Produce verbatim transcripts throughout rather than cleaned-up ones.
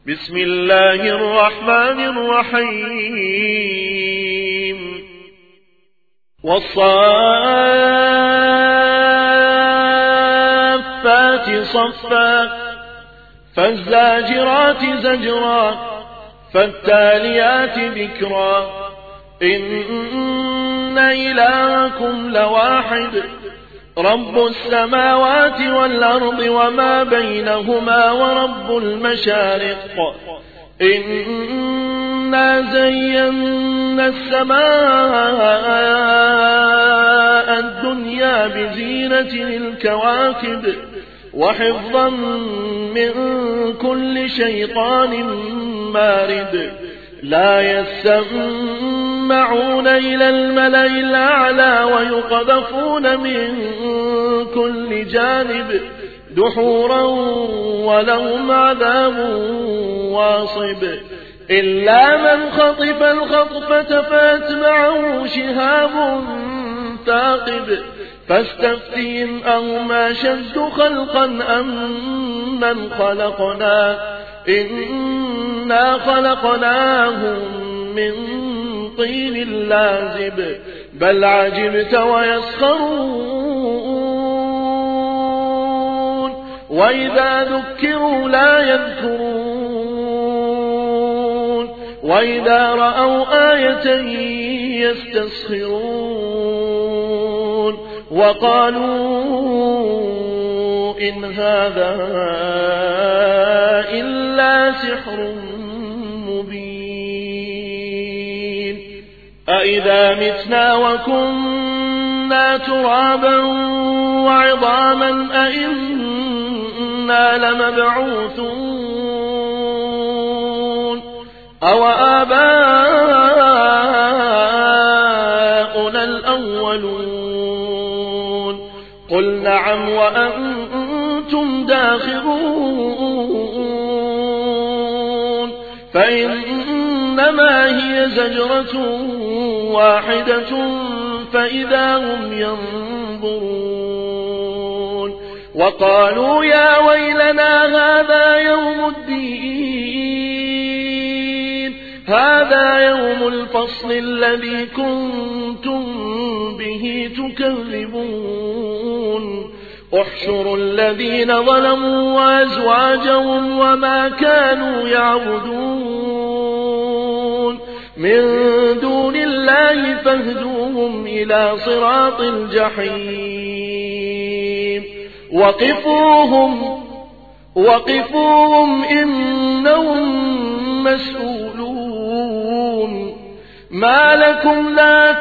بسم الله الرحمن الرحيم والصافات صفا فالزاجرات زجرا فالتاليات ذكرا إن إلهكم لواحد رب السماوات والأرض وما بينهما ورب المشارق إنا زينا السماء الدنيا بزينة الكواكب وحفظا من كل شيطان مارد لا يسمعون إلى الملأ الأعلى ويقذفون من كل جانب دحورا ولهم عذاب واصب إلا من خطف الخطفة فأتبعه شهاب ثاقب فاستفتهم أهم شد خلقا أم من خلقنا إنا خلقناهم من طين لازب بل عجبت ويسخرون وإذا ذكروا لا يذكرون وإذا رأوا آية يستسخرون وقالوا إن هذا إلا سحر مبين أإذا متنا وكنا ترابا وعظاما أإنا لمبعوثون أو آباؤنا الأولون قل نعم وأنتم داخرون فإنما هي زجرة واحدة فإذا هم ينظرون وقالوا يا ويلنا هذا يوم الدين هذا يوم الفصل الذي كنتم به تكذبون احشروا الذين ظلموا وأزواجهم وما كانوا يعبدون من دون الله فاهدوهم إلى صراط الجحيم وقفوهم وقفوهم إنهم مسؤولون ما لكم لا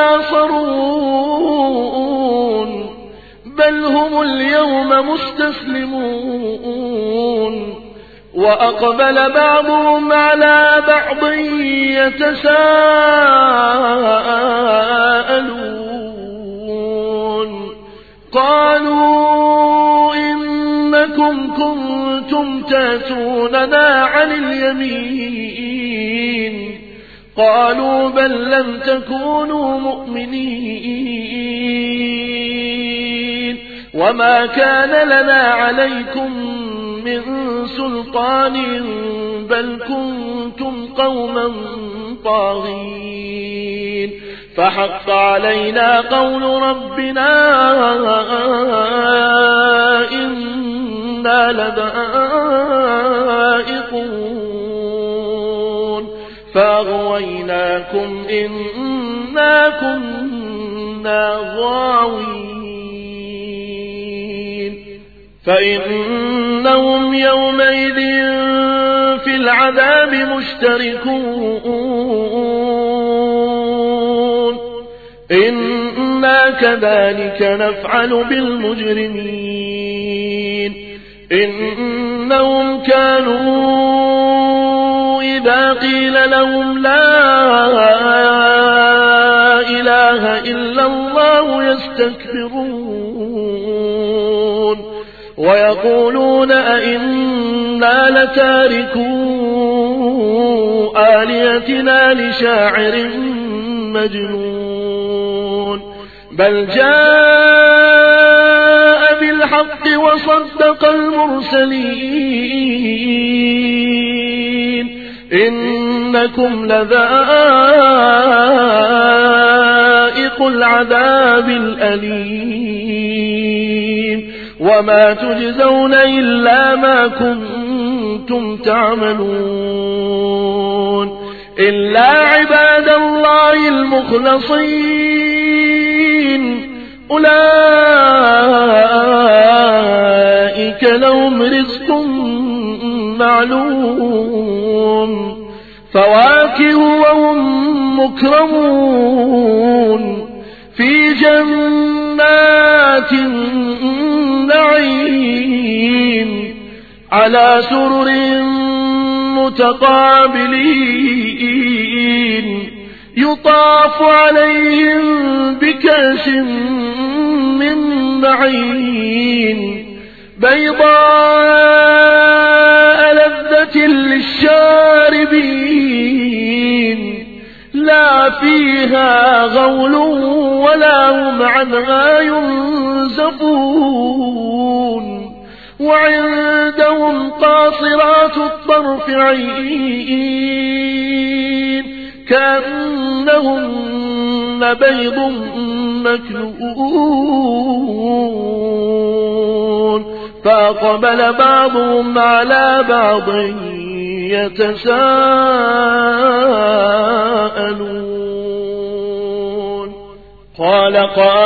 تناصرون بل هم اليوم مستسلمون وأقبل بعضهم على بعض يتساءلون قالوا إنكم كنتم تأتوننا عن اليمين قالوا بل لم تكونوا مؤمنين وما كان لنا عليكم من سلطان بل كنتم قوما طاغين فحق علينا قول ربنا إنا لذائقون فأغويناكم إنا كنا غاوين فإنهم يومئذ في العذاب مشتركون إنا كذلك نفعل بالمجرمين إنهم كانوا إذا قيل لهم لا إله إلا الله يستكبرون ويقولون أئنا لتاركو آلهتنا لشاعر مجنون بل جاء بالحق وصدق المرسلين إنكم لذائق العذاب الأليم وما تجزون إلا ما كنتم تعملون إلا عباد الله المخلصين أولئك لهم رزق معلوم فواكه وهم مكرمون في جنات النعيم على سرر متقابلين يطاف عليهم بكأس من معين بيضاء لذة للشاربين لا فيها غول ولا هم عنها ينزفون وعندهم قاصرات الطرف عين كأنهن بيض مكنون فأقبل بعضهم على بعض يتساءلون قال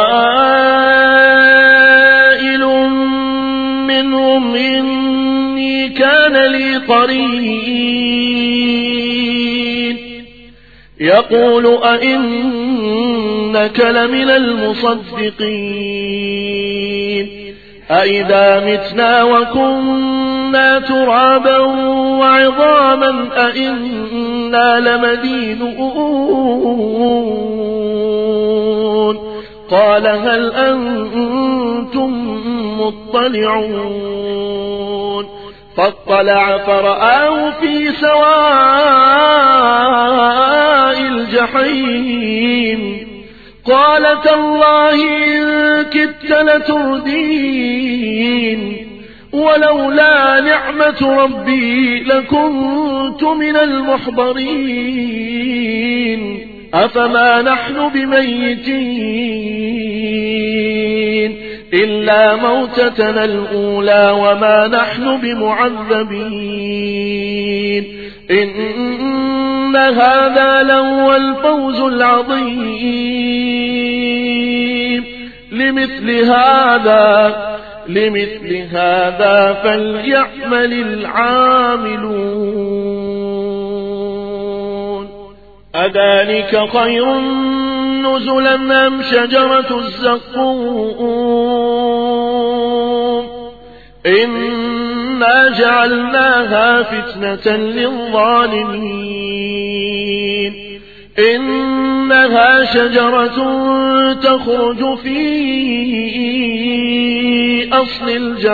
قائل منهم إني كان لي قرين يقول أئنك لمن المصدقين أئذا متنا وكنا ترابا وعظاما أئنا لمدينون قال هل أنتم مطلعون فاطلع فرآه في سواء الجحيم قال تالله إن كدت لتردين ولولا نعمة ربي لكنت من المحضرين أفما نحن بميتين إلا موتتنا الأولى وما نحن بمعذبين إن هذا لهو الفوز العظيم لمثل هذا لمثل هذا فليعمل العاملون أذلك خير نزلا أم شجرة الزقوم إنا جعلناها فتنة للظالمين إنها شجرة تخرج في أصل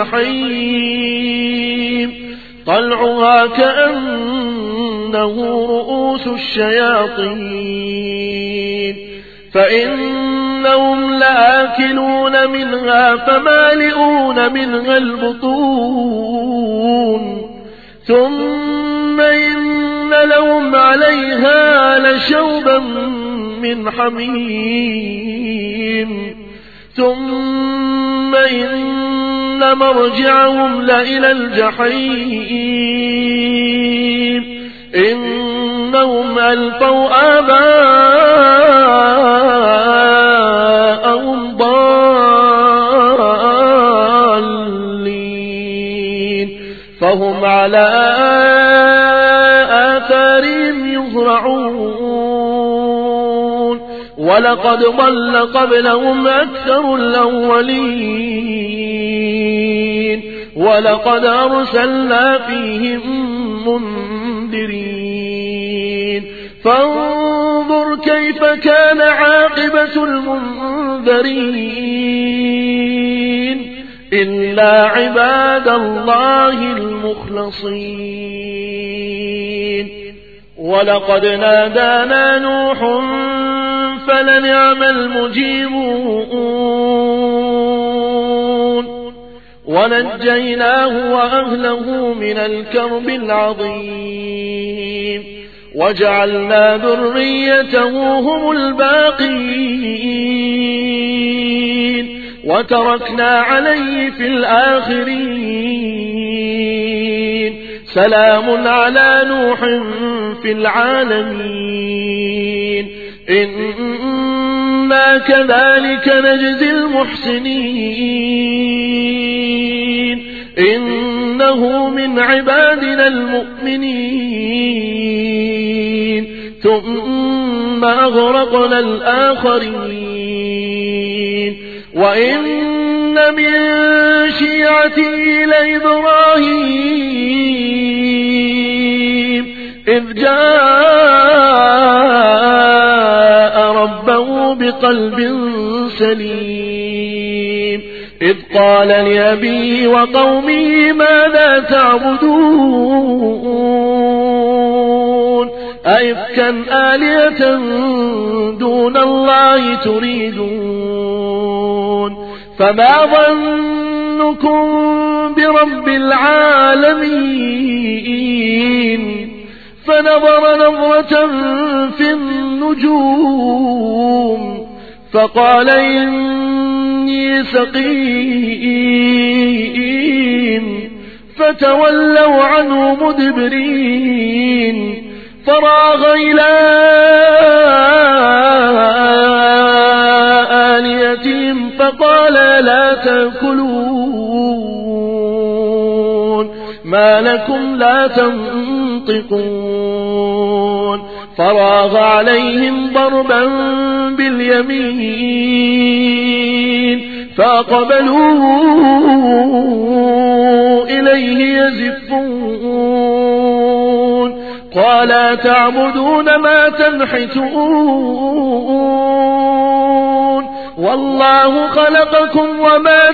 الجحيم طلعها كأنه رؤوس الشياطين فإنهم لآكلون منها فمالئون منها البطون ثم إن لهم عليها لشوبا من حميم ثم إن مرجعهم لإلى الجحيم إنهم ألفوا آباءهم ضالين فهم على آثارهم يهرعون ولقد ضل قبلهم أكثر الأولين ولقد أرسلنا فيهم منذرين فانظر كيف كان عاقبة المنذرين إلا عباد الله المخلصين ولقد نادانا نوح فلنعم المجيبون ونجيناه وأهله من الكرب العظيم وجعلنا ذريته هم الباقين وتركنا عليه في الآخرين سلام على نوح في العالمين إنا كذلك نجزي المحسنين إنه من عبادنا المؤمنين ثم أغرقنا الآخرين وإن من شيعته لإبراهيم إذ جاء ربه بقلب سليم إذ قال لأبيه وقومه ماذا تعبدون أئفكا آلهة دون الله تريدون فما ظنكم برب العالمين فنظر نظرة في النجوم فقال إني سقيم فتولوا عنه مدبرين فراغ إلى آلهتهم فقال لا تأكلون ما لكم لا تنطقون فراغ عليهم ضربا باليمين فأقبلوا إليه يزفون قال تعبدون ما تنحتون والله خلقكم وما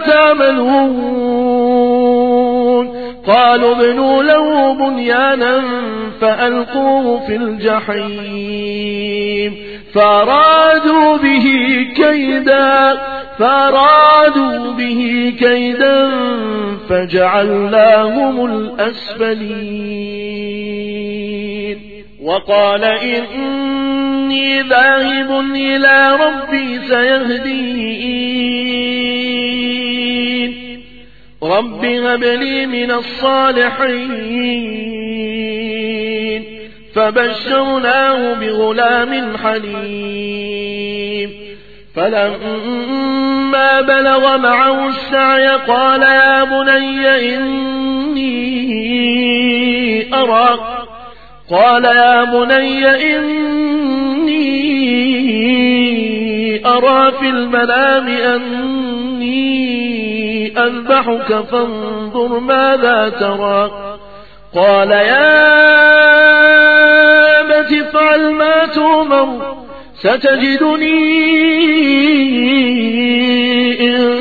تعملون قالوا ابنوا له بنيانا فألقوه في الجحيم فأرادوا به كيدا فأرادوا به كيدا فجعلناهم الأسفلين وقال إني ذاهب إلى ربي سيهدين رب هب لي من الصالحين فبشرناه بغلام حليم فلما بلغ معه السعي قال يا بني إني أرى قال يا بني إني أرى في المنام أني أذبحك فانظر ماذا ترى قال يا أبت افعل ما تؤمر ستجدني إن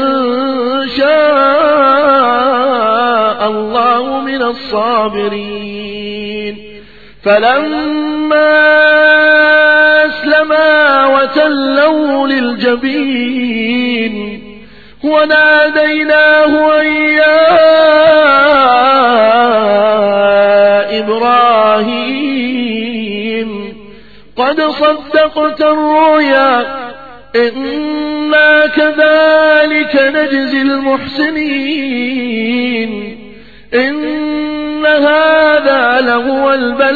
شاء الله من الصابرين فلما أسلما وتلوا للجبين وناديناه أن يا إبراهيم قد صدقت الرؤيا إنا كذلك نجزي المحسنين إن هذا لهو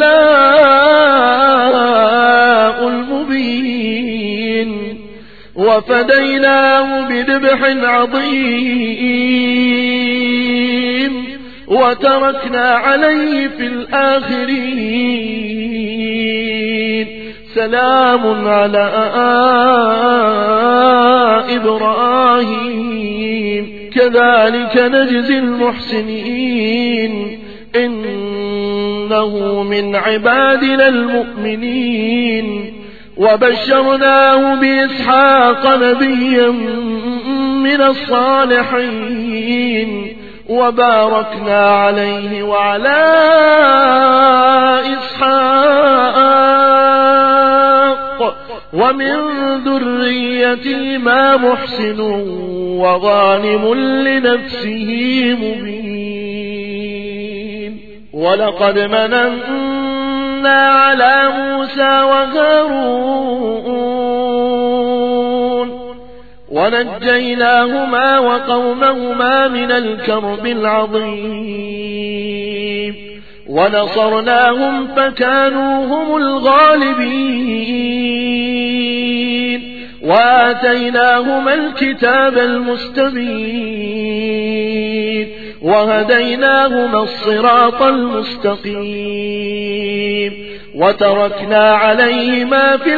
البلاء المبين وفديناه بذبح عظيم وتركنا عليه في الآخرين سلام على إبراهيم كذلك نجزي المحسنين إنه من عبادنا المؤمنين وبشرناه بإسحاق نبيا من الصالحين وباركنا عليه وعلى إسحاق ومن ذريتهما محسن وظالم لنفسه مبين ولقد مننا ومنا على موسى وهارون ونجيناهما وقومهما من الكرب العظيم ونصرناهم فكانوا هم الغالبين وآتيناهما الكتاب المستبين وهديناهما الصراط المستقيم وتركنا عليهما في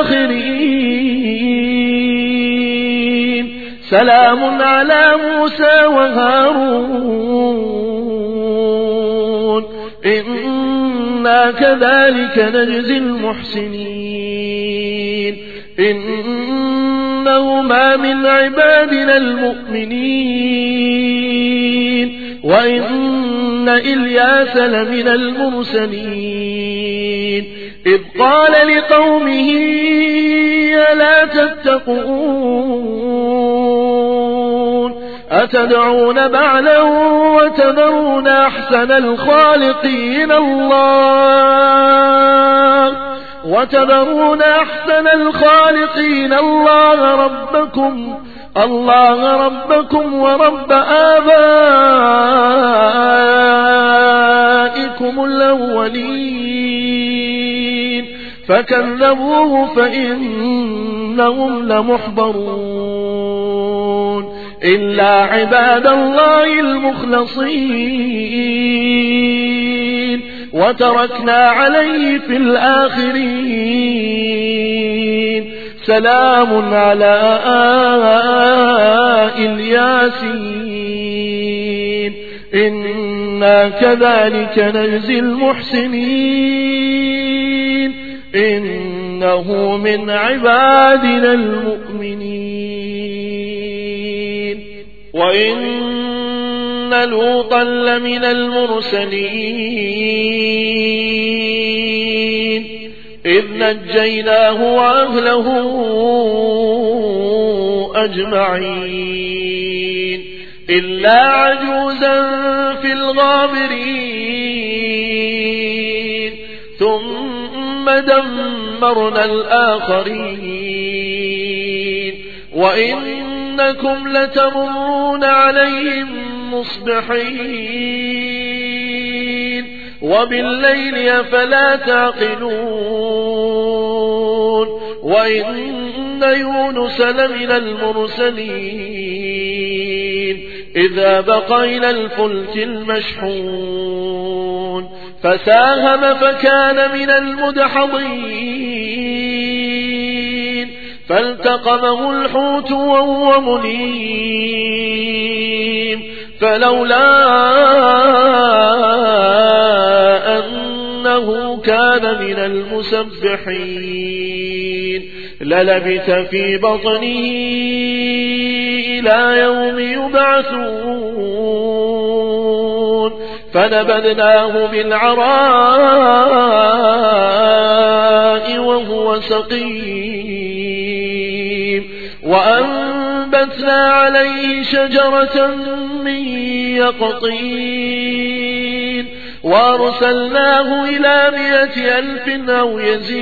الآخرين سلام على موسى وهارون إنا كذلك نجزي المحسنين إنهما من عبادنا المؤمنين وإن إلياس لمن المرسلين إذ قال لقومه ألا تتقون أتدعون بعلا وتذرون أحسن الخالقين الله وتذرون أحسن الخالقين الله ربكم الله ربكم ورب آبائكم الأولين فكذبوه فإنهم لمحضرون إلا عباد الله المخلصين وتركنا عليه في الآخرين سلام على الياسين إنا كذلك نجزي المحسنين إنه من عبادنا المؤمنين وإن لوطا لمن المرسلين إذ نجيناه وأهله أجمعين إلا عجوزا في الغابرين ثم دمرنا الآخرين وإنكم لتمرون عليهم مصبحين وبالليل أفلا تعقلون وإن يونس لمن المرسلين إذا بقى إلى الفلك المشحون فساهم فكان من المدحضين فالتقمه الحوت وهو مليم فلولا أنه كان من المسبحين للبث في بطنه إلى يوم يبعثون فنبذناه بالعراء وهو سقيم وأنبتنا عليه شجرة من يقطين وأرسلناه إلى مئة ألف أو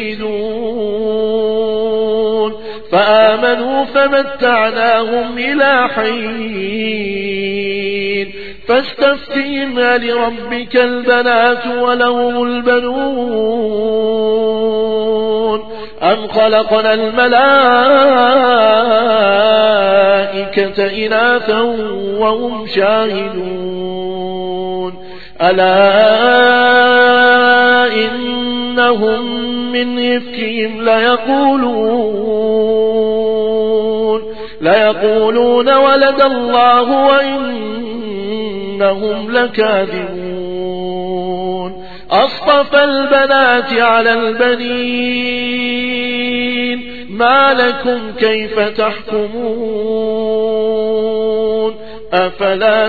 يزيدون فآمنوا فمتعناهم إلى حين فاستفتهم لربك البنات ولهم البنون أم خلقنا الملائكة إناثا وهم شاهدون ألا إنهم من إفكهم ليقولون ليقولون ولد الله وإنهم لكاذبون أصطفى البنات على البنين ما لكم كيف تحكمون أفلا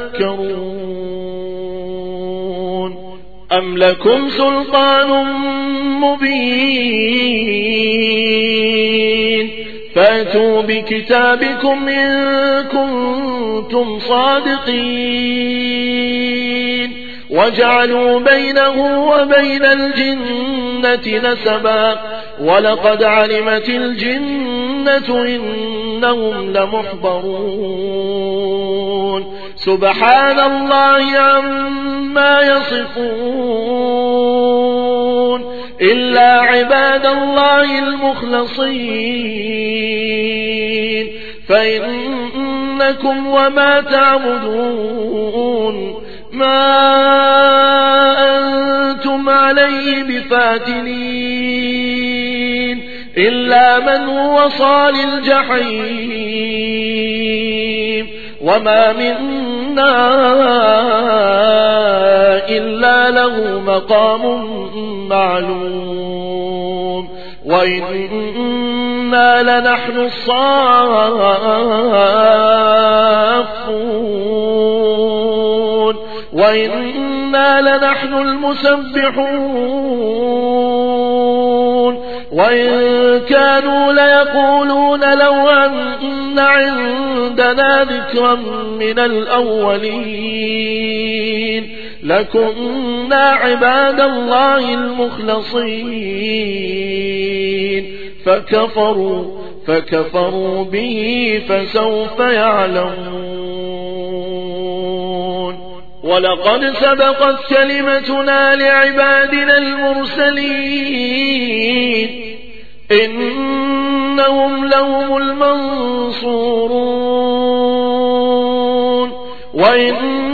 تذكرون أم لكم سلطان مبين فأتوا بكتابكم إن كنتم صادقين وجعلوا بينه وبين الجنة نسبا ولقد علمت الجنة إنهم لمحضرون سبحان الله عما يصفون إلا عباد الله المخلصين فإنكم وما تعبدون ما أنتم عليه بفاتنين إلا من هو صال الجحيم وما منا إلا له مقام معلوم وإنا لنحن الصافون وإنا لنحن المسبحون وإن كانوا ليقولون لو أن عندنا ذكرا من الأولين لكنا عباد الله المخلصين فكفروا فكفروا به فسوف يعلمون ولقد سبقت كلمتنا لعبادنا المرسلين إنهم لهم المنصورون وإن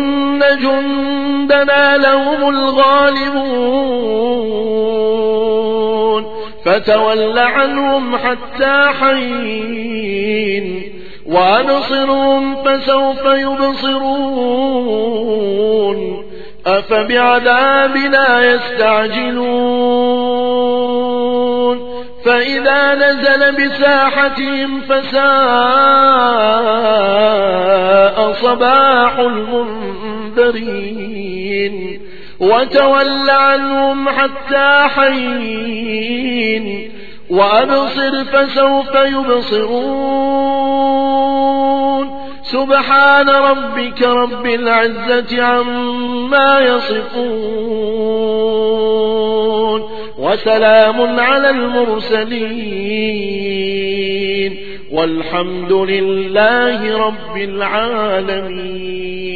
جندنا لهم الغالبون فتول عنهم حتى حين وأبصرهم فسوف يبصرون أفبعذابنا يستعجلون فإذا نزل بساحتهم فساء صباح المنذرين وتول عنهم حتى حين وأبصر فسوف يبصرون سبحان ربك رب العزة عما يصفون وسلام على المرسلين والحمد لله رب العالمين.